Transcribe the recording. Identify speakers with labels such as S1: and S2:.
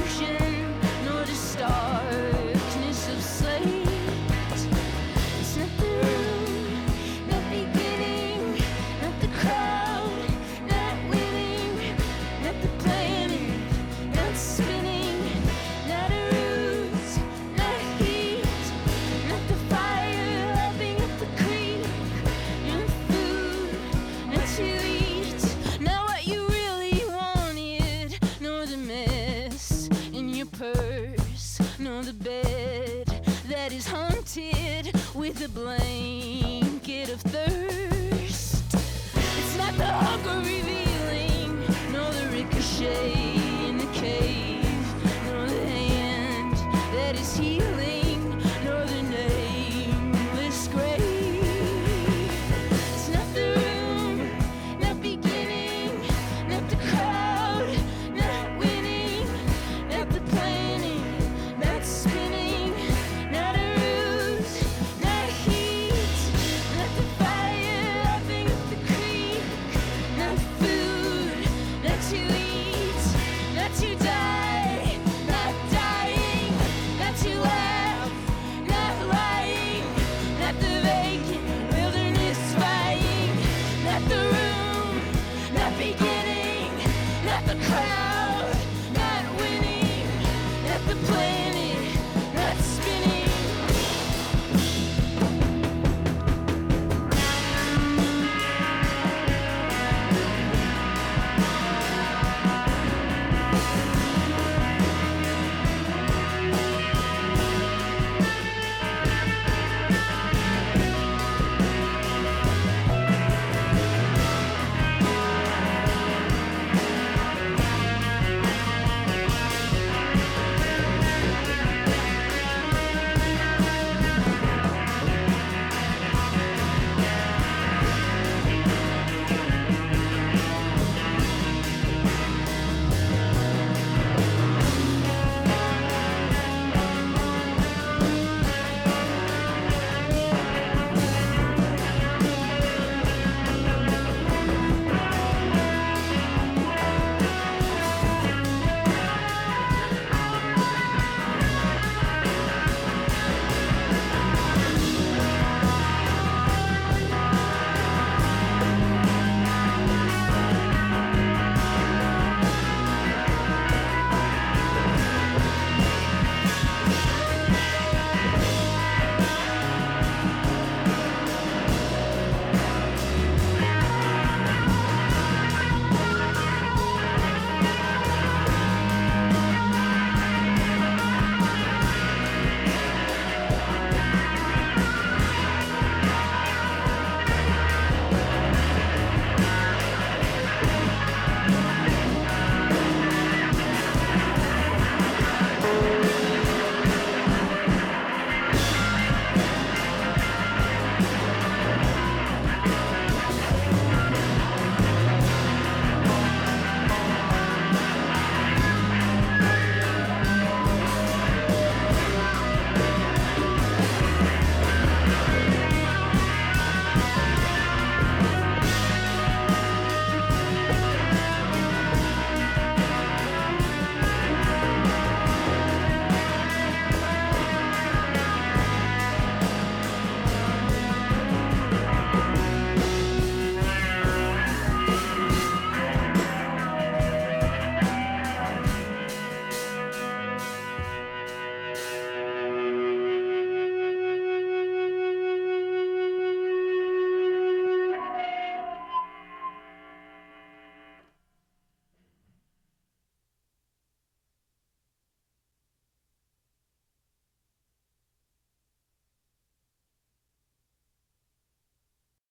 S1: confusion, nor the starkness of slate. It's not the room, not beginning, not the crowd, not winning, not the planning, not spinning, not a root, not heat, not the fire lapping up the creek, not food, not to eat, not what you really wanted, nor the mess in your purse, nor the bed that is haunted with a blanket of thirst. It's not the hunger revealing, nor the ricochet